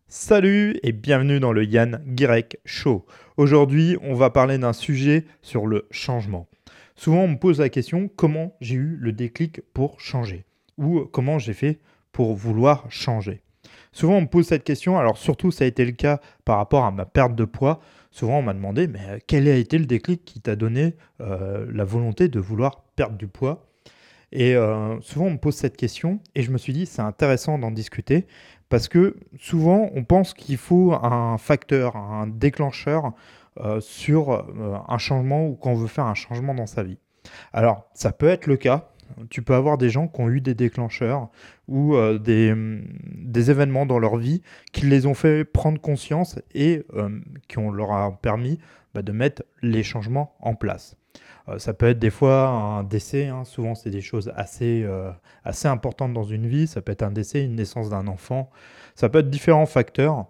Salut et bienvenue dans le Yann Guirec Show. Aujourd'hui, on va parler d'un sujet sur le changement. Souvent, on me pose la question comment j'ai eu le déclic pour changer ou comment j'ai fait pour vouloir changer. Souvent, on me pose cette question, alors surtout ça a été le cas par rapport à ma perte de poids. Souvent, on m'a demandé mais quel a été le déclic qui t'a donné la volonté de vouloir perdre du poids. Et souvent, on me pose cette question et je me suis dit, c'est intéressant d'en discuter parce que souvent, on pense qu'il faut un facteur, un déclencheur sur un changement ou qu'on veut faire un changement dans sa vie. Alors, ça peut être le cas. Tu peux avoir des gens qui ont eu des déclencheurs ou des événements dans leur vie qui les ont fait prendre conscience et leur a permis de mettre les changements en place. Ça peut être des fois un décès, hein. Souvent c'est des choses assez importantes dans une vie. Ça peut être un décès, une naissance d'un enfant. Ça peut être différents facteurs.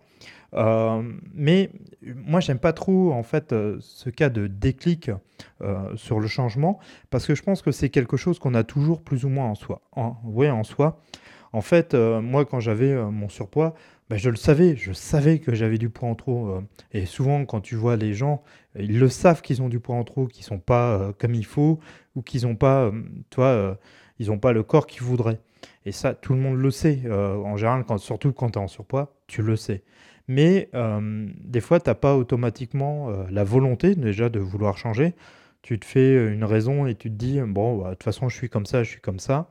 Mais moi, j'aime pas trop en fait ce cas de déclic sur le changement parce que je pense que c'est quelque chose qu'on a toujours plus ou moins en soi. Ouais, en soi. En fait, moi, quand j'avais mon surpoids, je savais que j'avais du poids en trop. Et souvent, quand tu vois les gens, ils le savent qu'ils ont du poids en trop, qu'ils sont pas comme il faut, ou qu'ils n'ont pas, toi, ils ont pas le corps qu'ils voudraient. Et ça, tout le monde le sait. En général, surtout quand tu es en surpoids, tu le sais. Mais des fois, tu n'as pas automatiquement la volonté déjà de vouloir changer. Tu te fais une raison et tu te dis, bon, bah, de toute façon, je suis comme ça, je suis comme ça.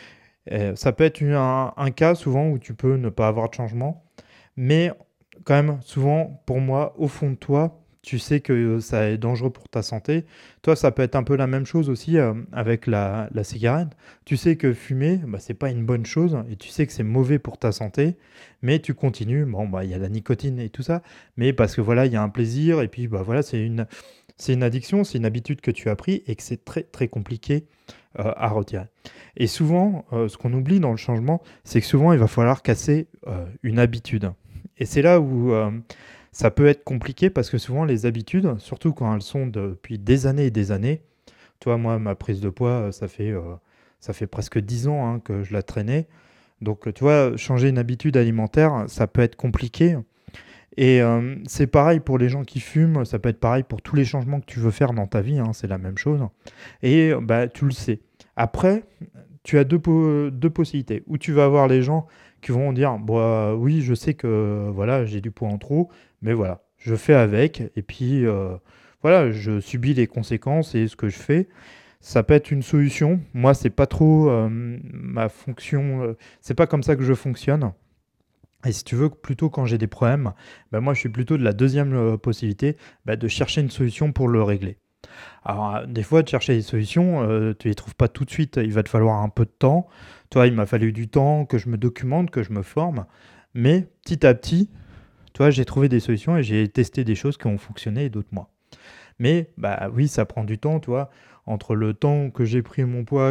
Ça peut être un cas souvent où tu peux ne pas avoir de changement, mais quand même, souvent, pour moi, au fond de toi, tu sais que ça est dangereux pour ta santé. Toi, ça peut être un peu la même chose aussi avec la cigarette. Tu sais que fumer, c'est pas une bonne chose et tu sais que c'est mauvais pour ta santé, mais tu continues. Bon, il y a la nicotine et tout ça, mais parce que voilà, il y a un plaisir et puis voilà, c'est une addiction, c'est une habitude que tu as pris et que c'est très très compliqué à retirer. Et souvent, ce qu'on oublie dans le changement, c'est que souvent, il va falloir casser une habitude. Et c'est là où ça peut être compliqué parce que souvent, les habitudes, surtout quand elles sont depuis des années et des années, tu vois, moi, ma prise de poids, ça fait presque 10 ans que je la traînais. Donc, tu vois, changer une habitude alimentaire, ça peut être compliqué. Et c'est pareil pour les gens qui fument, ça peut être pareil pour tous les changements que tu veux faire dans ta vie, hein, c'est la même chose. Et tu le sais. Après, tu as deux possibilités. Ou tu vas avoir les gens qui vont dire, bah, oui, je sais que voilà, j'ai du poids en trop, mais voilà, je fais avec. Et puis, voilà, je subis les conséquences et ce que je fais. Ça peut être une solution. Moi, c'est pas trop ma fonction. C'est pas comme ça que je fonctionne. Et si tu veux, plutôt quand j'ai des problèmes, moi je suis plutôt de la deuxième possibilité, de chercher une solution pour le régler. Alors, des fois, de chercher des solutions, tu les trouves pas tout de suite. Il va te falloir un peu de temps. Toi, il m'a fallu du temps, que je me documente, que je me forme. Mais petit à petit, toi, j'ai trouvé des solutions et j'ai testé des choses qui ont fonctionné et d'autres moins. Mais oui, ça prend du temps, tu vois. Entre le temps que j'ai pris mon poids,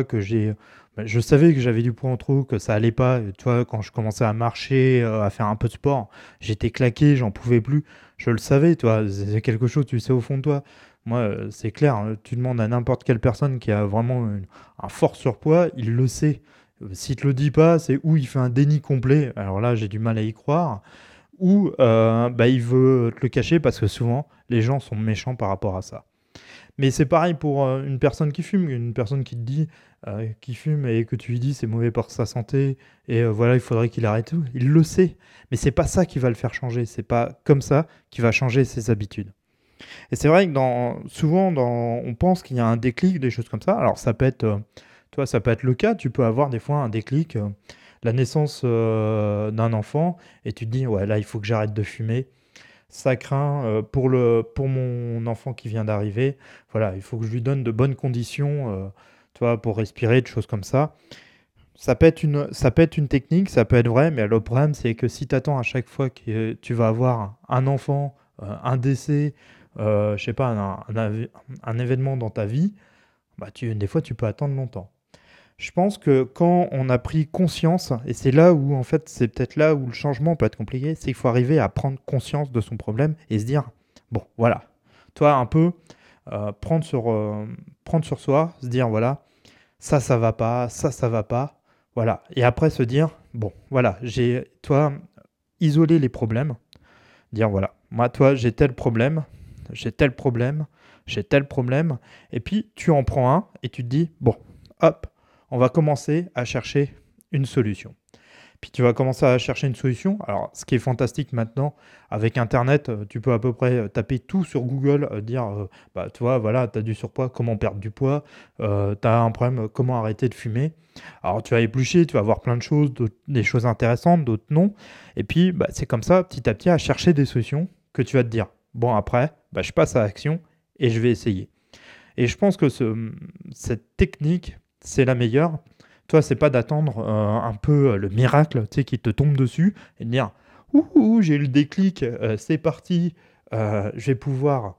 je savais que j'avais du poids en trop, que ça allait pas. Tu vois, quand je commençais à marcher, à faire un peu de sport, j'étais claqué, j'en pouvais plus. Je le savais, tu vois. C'est quelque chose, tu sais, au fond de toi. Moi, c'est clair, hein, tu demandes à n'importe quelle personne qui a vraiment un fort surpoids, il le sait. S'il te le dit pas, c'est où il fait un déni complet. Alors là, j'ai du mal à y croire ou il veut te le cacher parce que souvent les gens sont méchants par rapport à ça. Mais c'est pareil pour une personne qui fume, une personne qui te dit qu'il fume et que tu lui dis c'est mauvais pour sa santé et voilà il faudrait qu'il arrête tout. Il le sait, mais c'est pas ça qui va le faire changer. C'est pas comme ça qu'il va changer ses habitudes. Et c'est vrai que on pense qu'il y a un déclic, des choses comme ça. Alors ça peut être, toi, ça peut être le cas. Tu peux avoir des fois un déclic, la naissance d'un enfant, et tu te dis ouais là il faut que j'arrête de fumer. Ça craint pour mon enfant qui vient d'arriver. Voilà, il faut que je lui donne de bonnes conditions, tu vois, pour respirer, des choses comme ça. Ça peut être une technique, ça peut être vrai, mais le problème, c'est que si tu attends à chaque fois que tu vas avoir un enfant, un décès, je sais pas, un événement dans ta vie, des fois, tu peux attendre longtemps. Je pense que quand on a pris conscience, et c'est là où, en fait, c'est peut-être là où le changement peut être compliqué, c'est qu'il faut arriver à prendre conscience de son problème et se dire, bon, voilà, toi, un peu, prendre sur soi, se dire, voilà, ça va pas, ça va pas. Voilà. Et après se dire, bon, voilà, toi, isoler les problèmes, dire voilà, moi, toi, j'ai tel problème, j'ai tel problème, j'ai tel problème, et puis tu en prends un et tu te dis, bon, hop, on va commencer à chercher une solution. Puis tu vas commencer à chercher une solution. Alors, ce qui est fantastique maintenant, avec Internet, tu peux à peu près taper tout sur Google, dire, bah, tu vois, voilà, tu as du surpoids, comment perdre du poids, tu as un problème, comment arrêter de fumer. Alors, tu vas éplucher, tu vas voir plein de choses, des choses intéressantes, d'autres non. Et puis, bah, c'est comme ça, petit à petit, à chercher des solutions que tu vas te dire, bon, après, bah, je passe à l'action et je vais essayer. Et je pense que cette technique, c'est la meilleure. Toi, c'est pas d'attendre un peu le miracle, tu sais, qui te tombe dessus et de dire ouh, ouh, j'ai eu le déclic, c'est parti, je vais pouvoir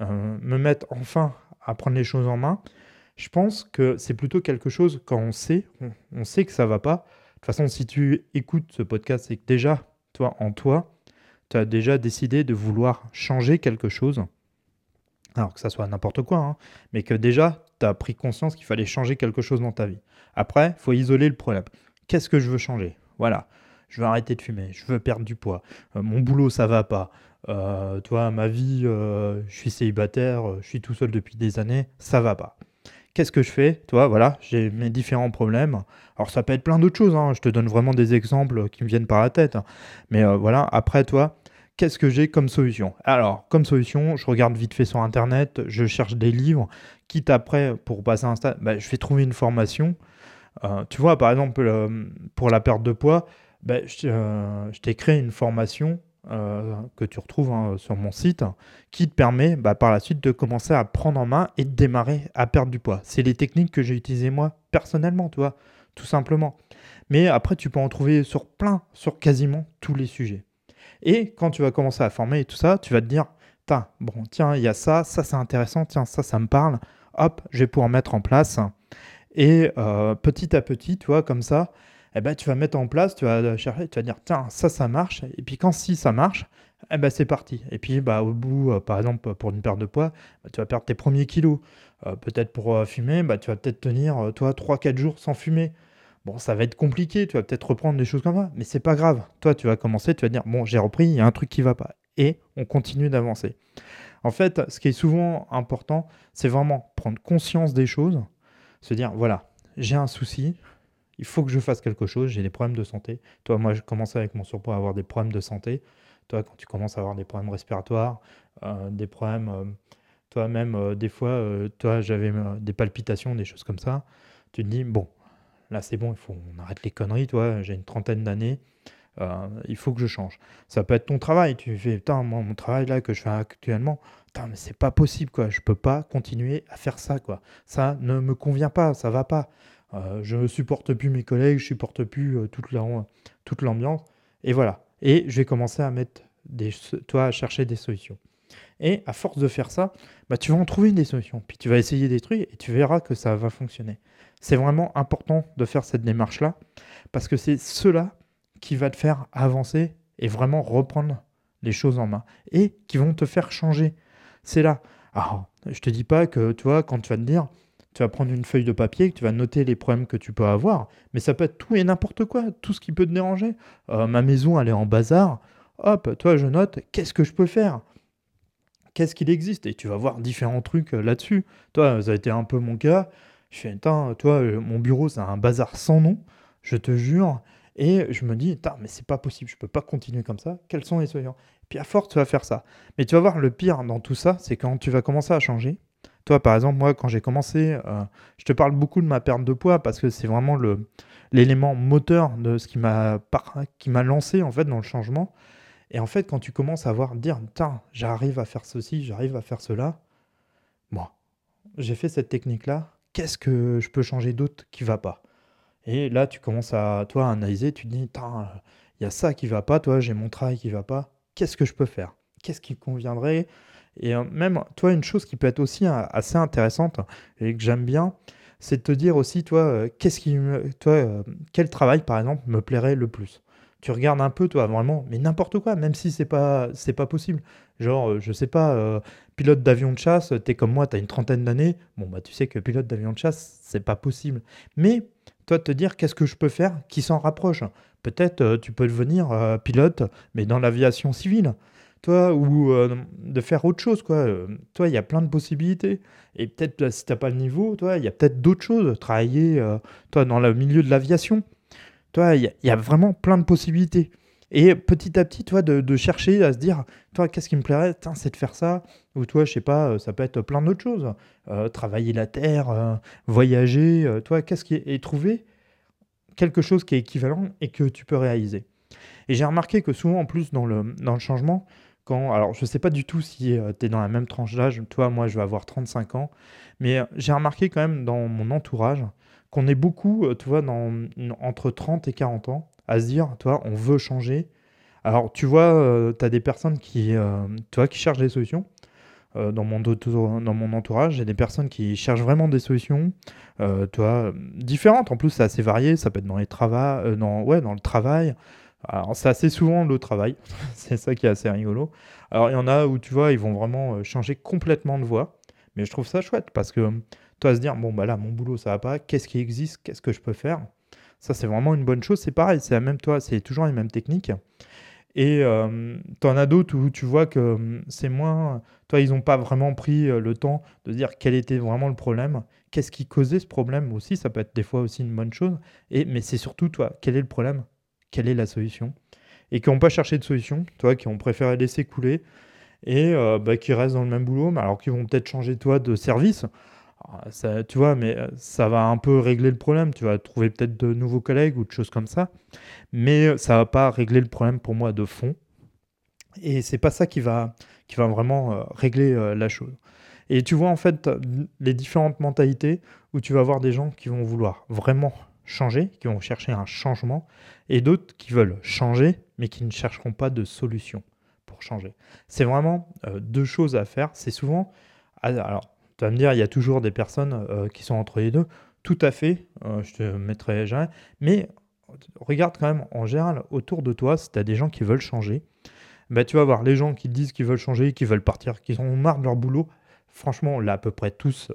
me mettre enfin à prendre les choses en main. Je pense que c'est plutôt quelque chose quand on sait que ça va pas. De toute façon, si tu écoutes ce podcast, c'est que déjà, toi, tu as déjà décidé de vouloir changer quelque chose. Alors que ça soit n'importe quoi, hein, mais que déjà, tu as pris conscience qu'il fallait changer quelque chose dans ta vie. Après, il faut isoler le problème. Qu'est-ce que je veux changer? Voilà, je veux arrêter de fumer, je veux perdre du poids, mon boulot, ça va pas. Toi, ma vie, je suis célibataire, je suis tout seul depuis des années, ça va pas. Qu'est-ce que je fais? Toi, voilà, j'ai mes différents problèmes. Alors, ça peut être plein d'autres choses, hein, je te donne vraiment des exemples qui me viennent par la tête, hein. Mais voilà, après, toi, qu'est-ce que j'ai comme solution? Alors, comme solution, je regarde vite fait sur Internet, je cherche des livres, quitte après, pour passer un stade, bah, je vais trouver une formation. Tu vois, par exemple, pour la perte de poids, bah, je t'ai créé une formation que tu retrouves hein, sur mon site qui te permet bah, par la suite de commencer à prendre en main et de démarrer à perdre du poids. C'est les techniques que j'ai utilisées moi personnellement, tu vois, tout simplement. Mais après, tu peux en trouver sur quasiment tous les sujets. Et quand tu vas commencer à former et tout ça, tu vas te dire, bon, tiens, il y a ça, ça c'est intéressant, tiens, ça me parle, hop, je vais pouvoir mettre en place. Et petit à petit, tu vois, comme ça, eh ben, tu vas mettre en place, tu vas chercher, tu vas dire, tiens, ça marche. Et puis quand si ça marche, eh ben, c'est parti. Et puis bah, au bout, par exemple, pour une perte de poids, bah, tu vas perdre tes premiers kilos. Peut-être pour fumer, bah, tu vas peut-être tenir, toi, 3 4 jours sans fumer. Bon, ça va être compliqué, tu vas peut-être reprendre des choses comme ça, mais c'est pas grave. Toi, tu vas commencer, tu vas dire, bon, j'ai repris, il y a un truc qui va pas. Et on continue d'avancer. En fait, ce qui est souvent important, c'est vraiment prendre conscience des choses, se dire, voilà, j'ai un souci, il faut que je fasse quelque chose, j'ai des problèmes de santé. Toi, moi, je commençais avec mon surpoids à avoir des problèmes de santé. Toi, quand tu commences à avoir des problèmes respiratoires, des problèmes, toi-même, des fois, toi, j'avais des palpitations, des choses comme ça, tu te dis, bon, là, c'est bon, on arrête les conneries, toi, j'ai une trentaine d'années, il faut que je change. Ça peut être ton travail, tu fais, putain, moi, mon travail là que je fais actuellement, putain, mais c'est pas possible, quoi, je peux pas continuer à faire ça, quoi. Ça ne me convient pas, ça va pas. Je ne supporte plus mes collègues, je supporte plus toute l'ambiance, et voilà. Et je vais commencer à mettre toi, à chercher des solutions. Et à force de faire ça, bah, tu vas en trouver des solutions. Puis tu vas essayer des trucs et tu verras que ça va fonctionner. C'est vraiment important de faire cette démarche-là parce que c'est cela qui va te faire avancer et vraiment reprendre les choses en main et qui vont te faire changer. C'est là. Alors, je te dis pas que, tu vois, quand tu vas te dire, tu vas prendre une feuille de papier, que tu vas noter les problèmes que tu peux avoir, mais ça peut être tout et n'importe quoi, tout ce qui peut te déranger. Ma maison, elle est en bazar. Hop, toi, je note, qu'est-ce que je peux faire? Qu'est-ce qu'il existe? Et tu vas voir différents trucs là-dessus. Toi, ça a été un peu mon cas. Je fais, putain, toi, mon bureau, c'est un bazar sans nom, je te jure. Et je me dis, putain, mais c'est pas possible, je peux pas continuer comme ça. Quels sont les solutions? Puis à force, tu vas faire ça. Mais tu vas voir, le pire dans tout ça, c'est quand tu vas commencer à changer. Toi, par exemple, moi, quand j'ai commencé, je te parle beaucoup de ma perte de poids parce que c'est vraiment l'élément moteur de ce qui m'a lancé en fait dans le changement. Et en fait, quand tu commences à dire, tiens, j'arrive à faire ceci, j'arrive à faire cela, moi, j'ai fait cette technique-là, qu'est-ce que je peux changer d'autre qui va pas? Et là, tu commences à, toi, analyser, tu te dis, tiens, il y a ça qui va pas, toi, j'ai mon travail qui va pas, qu'est-ce que je peux faire? Qu'est-ce qui me conviendrait? Et même, toi, une chose qui peut être aussi assez intéressante et que j'aime bien, c'est de te dire aussi, toi, quel travail, par exemple, me plairait le plus? Tu regardes un peu, toi, vraiment, mais n'importe quoi, même si c'est pas possible. Genre, je sais pas, pilote d'avion de chasse, t'es comme moi, t'as une trentaine d'années. Bon, bah, tu sais que pilote d'avion de chasse, c'est pas possible. Mais, toi, te dire qu'est-ce que je peux faire qui s'en rapproche. Peut-être tu peux devenir pilote, mais dans l'aviation civile, toi, ou de faire autre chose, quoi. Toi, il y a plein de possibilités. Et peut-être, si t'as pas le niveau, toi, il y a peut-être d'autres choses. Travailler, toi, dans le milieu de l'aviation. Toi, il y a vraiment plein de possibilités. Et petit à petit, toi, de chercher à se dire, toi, qu'est-ce qui me plairait? Tain, c'est de faire ça. Ou toi, je sais pas, ça peut être plein d'autres choses. Travailler la terre, voyager, toi, qu'est-ce qui est... Et trouver quelque chose qui est équivalent et que tu peux réaliser. Et j'ai remarqué que souvent, en plus, dans le changement, quand... Alors, je sais pas du tout si tu es dans la même tranche d'âge. Toi, moi, je vais avoir 35 ans. Mais j'ai remarqué quand même dans mon entourage qu'on est beaucoup, tu vois, entre 30 et 40 ans, à se dire, toi, on veut changer. Alors, tu vois, tu as des personnes tu vois, qui cherchent des solutions. Dans mon entourage, j'ai des personnes qui cherchent vraiment des solutions, tu vois, différentes. En plus, c'est assez varié. Ça peut être dans les ouais, dans le travail. Alors, c'est assez souvent le travail. C'est ça qui est assez rigolo. Alors, il y en a où, tu vois, ils vont vraiment changer complètement de voie. Mais je trouve ça chouette parce que, toi, se dire, bon, bah là, mon boulot, ça va pas. Qu'est-ce qui existe? Qu'est-ce que je peux faire? Ça, c'est vraiment une bonne chose. C'est pareil, c'est la même, toi, c'est toujours les mêmes techniques. Et tu en as d'autres où tu vois que c'est moins. Toi, ils n'ont pas vraiment pris le temps de dire quel était vraiment le problème, qu'est-ce qui causait ce problème aussi, ça peut être des fois aussi une bonne chose. Mais c'est surtout, toi, quel est le problème, quelle est la solution. Et qui n'ont pas cherché de solution, toi, qui ont préféré laisser couler et bah, qui restent dans le même boulot, mais alors qu'ils vont peut-être changer, toi, de service. Ah, ça, tu vois, mais ça va un peu régler le problème. Tu vas trouver peut-être de nouveaux collègues ou de choses comme ça. Mais ça va pas régler le problème pour moi de fond. Et c'est pas ça qui va vraiment régler la chose. Et tu vois en fait les différentes mentalités où tu vas avoir des gens qui vont vouloir vraiment changer, qui vont chercher un changement, et d'autres qui veulent changer, mais qui ne chercheront pas de solution pour changer. C'est vraiment deux choses à faire. C'est souvent... Alors, tu vas me dire, il y a toujours des personnes qui sont entre les deux. Tout à fait, je te mettrai jamais. Mais regarde quand même en général autour de toi, si tu as des gens qui veulent changer, bah, tu vas voir les gens qui disent qu'ils veulent changer, qui veulent partir, qui ont marre de leur boulot. Franchement, on l'a à peu près tous,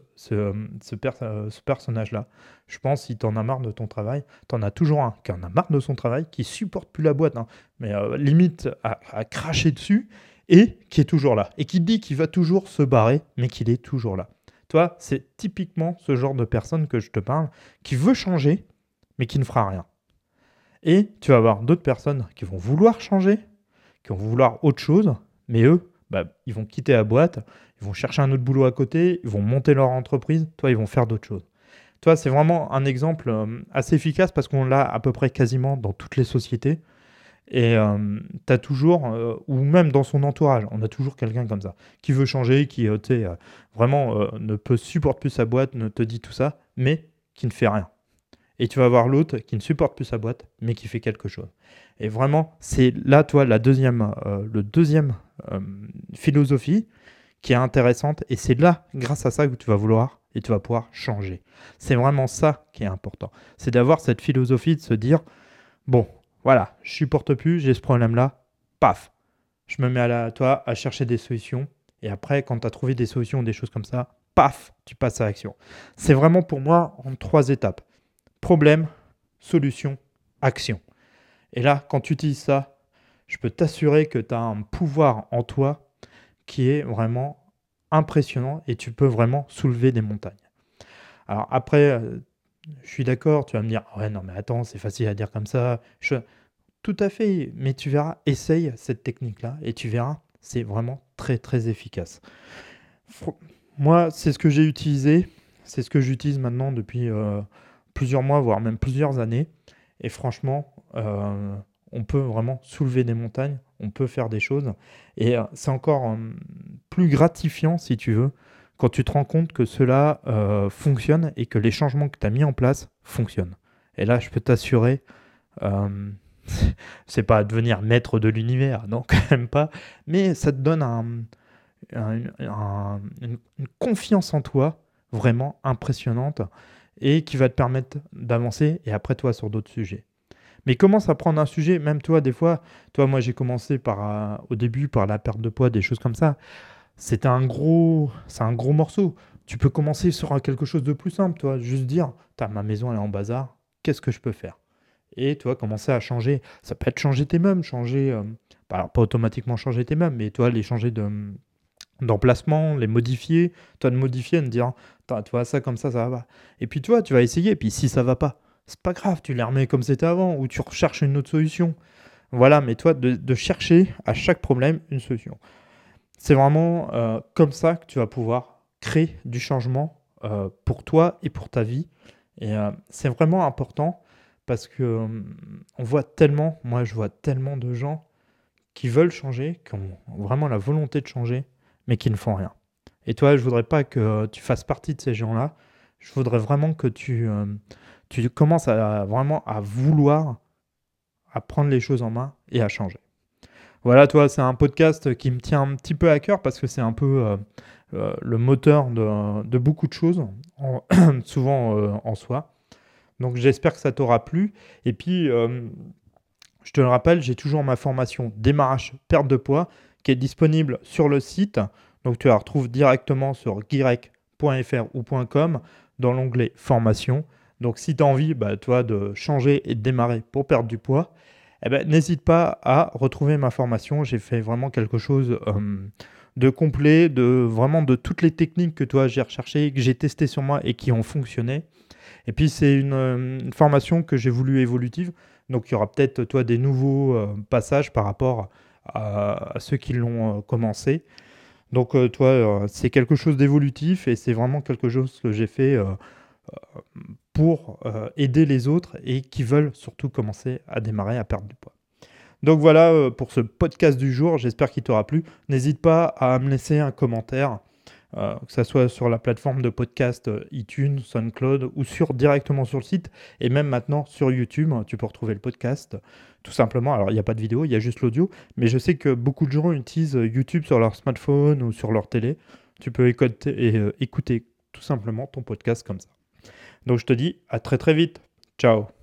ce personnage-là. Je pense, si tu en as marre de ton travail, tu en as toujours un qui en a marre de son travail, qui supporte plus la boîte, hein, mais limite à cracher dessus, et qui est toujours là. Et qui dit qu'il va toujours se barrer, mais qu'il est toujours là. Toi, c'est typiquement ce genre de personne que je te parle, qui veut changer, mais qui ne fera rien. Et tu vas avoir d'autres personnes qui vont vouloir changer, qui vont vouloir autre chose, mais eux, bah, ils vont quitter la boîte, ils vont chercher un autre boulot à côté, ils vont monter leur entreprise, toi, ils vont faire d'autres choses. Toi, c'est vraiment un exemple assez efficace parce qu'on l'a à peu près quasiment dans toutes les sociétés. Et tu as toujours, ou même dans son entourage, on a toujours quelqu'un comme ça, qui veut changer, qui tu sais, vraiment ne peut supporter plus sa boîte, ne te dit tout ça, mais qui ne fait rien. Et tu vas voir l'autre qui ne supporte plus sa boîte, mais qui fait quelque chose. Et vraiment, c'est là, toi, le deuxième philosophie qui est intéressante. Et c'est là, grâce à ça, que tu vas vouloir et tu vas pouvoir changer. C'est vraiment ça qui est important. C'est d'avoir cette philosophie de se dire, bon, voilà, je supporte plus, j'ai ce problème-là, paf, je me mets toi à chercher des solutions. Et après, quand tu as trouvé des solutions ou des choses comme ça, paf, tu passes à l'action. C'est vraiment pour moi en 3 étapes. Problème, solution, action. Et là, quand tu utilises ça, je peux t'assurer que tu as un pouvoir en toi qui est vraiment impressionnant et tu peux vraiment soulever des montagnes. Alors après, je suis d'accord, tu vas me dire, ouais, non, mais attends, c'est facile à dire comme ça. Tout à fait, mais tu verras, essaye cette technique-là et tu verras, c'est vraiment très, très efficace. Moi, c'est ce que j'ai utilisé, c'est ce que j'utilise maintenant depuis plusieurs mois, voire même plusieurs années. Et franchement, on peut vraiment soulever des montagnes, on peut faire des choses. Et c'est encore plus gratifiant, si tu veux, quand tu te rends compte que cela fonctionne et que les changements que tu as mis en place fonctionnent. Et là, je peux t'assurer, euh, c'est pas devenir maître de l'univers, non, quand même pas, mais ça te donne une confiance en toi vraiment impressionnante et qui va te permettre d'avancer et après toi sur d'autres sujets. Mais commence à prendre un sujet, même toi des fois, toi moi j'ai commencé au début par la perte de poids, des choses comme ça. C'est un gros morceau. Tu peux commencer sur quelque chose de plus simple, toi, juste dire, ma maison elle est en bazar, qu'est-ce que je peux faire? Et tu vois, commencer à changer. Ça peut être changer tes meubles, alors pas automatiquement changer tes meubles, mais toi, les changer d'emplacement, les modifier. Toi, de modifier, de dire, attends, tu vois, ça comme ça va pas. Et puis toi, tu vas essayer, et puis si ça va pas, c'est pas grave, tu les remets comme c'était avant, ou tu recherches une autre solution. Voilà, mais toi, de chercher à chaque problème une solution. C'est vraiment comme ça que tu vas pouvoir créer du changement pour toi et pour ta vie. Et c'est vraiment important parce que on voit tellement, moi je vois tellement de gens qui veulent changer, qui ont vraiment la volonté de changer, mais qui ne font rien. Et toi, je voudrais pas que tu fasses partie de ces gens-là. Je voudrais vraiment que tu commences vraiment à vouloir, à prendre les choses en main et à changer. Voilà, toi, c'est un podcast qui me tient un petit peu à cœur parce que c'est un peu le moteur de beaucoup de choses, souvent en soi. Donc j'espère que ça t'aura plu. Et puis, je te le rappelle, j'ai toujours ma formation démarrage perte de poids qui est disponible sur le site. Donc tu la retrouves directement sur guirec.fr ou .com dans l'onglet formation. Donc si tu as envie, toi, de changer et de démarrer pour perdre du poids, n'hésite pas à retrouver ma formation. J'ai fait vraiment quelque chose de complet, vraiment de toutes les techniques que toi j'ai recherchées, que j'ai testées sur moi et qui ont fonctionné. Et puis c'est une formation que j'ai voulu évolutive. Donc il y aura peut-être toi des nouveaux passages par rapport à ceux qui l'ont commencé. Donc toi, c'est quelque chose d'évolutif et c'est vraiment quelque chose que j'ai fait pour aider les autres et qui veulent surtout commencer à démarrer à perdre du poids. Donc voilà pour ce podcast du jour, j'espère qu'il t'aura plu. N'hésite pas à me laisser un commentaire, que ce soit sur la plateforme de podcast iTunes, SoundCloud ou directement sur le site et même maintenant sur YouTube, tu peux retrouver le podcast tout simplement. Alors il n'y a pas de vidéo, il y a juste l'audio, mais je sais que beaucoup de gens utilisent YouTube sur leur smartphone ou sur leur télé. Tu peux écouter tout simplement ton podcast comme ça. Donc je te dis à très très vite. Ciao.